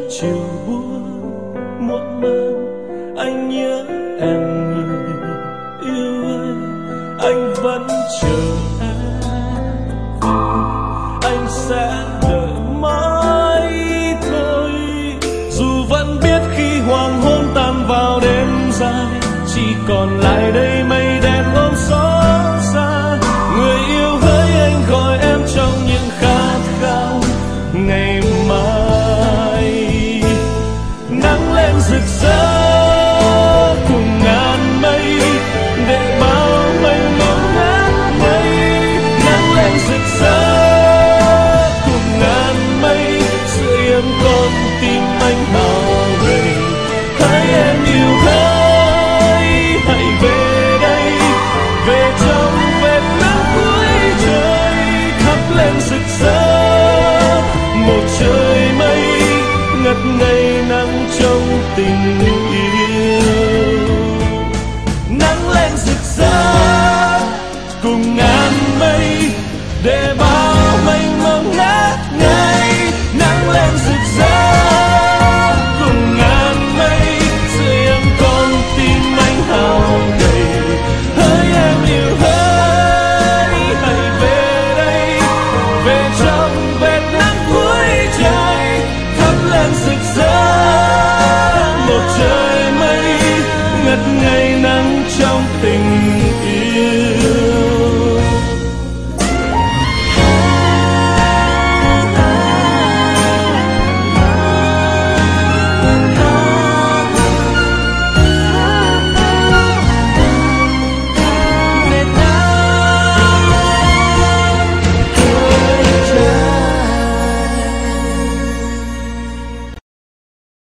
chiều buông muộn màng, anh nhớ em người yêu ơi, anh vẫn chờ em về, anh sẽ đợi mãi thôi. Dù vẫn biết khi hoàng hôn tan vào đêm dài, chỉ còn lại đây mây đen ôm xót xa. Người yêu hỡi anh gọi em trong những khát khao ngày mai. Nắng lên rực rỡ cùng ngàn mây để bao mênh mông ngát ngây. Nắng lên rực rỡ cùng ngàn mây sưởi ấm con tim anh hao gầy. Hỡi em yêu hỡi hãy về đây, về trong vệt nắng cuối trời thắp lên rực rỡ một trời mây ngất ngây nắng trong tình yêu. Nắng lên rực rỡ cùng ngàn mây để bao mênh mông ngát ngây. Nắng lên rực rỡ cùng ngàn mây sưởi ấm con tim anh hao gầy. Hỡi em yêu hỡi hãy về đây, về trong vệt nắng cuối trời thắp lên rực rỡ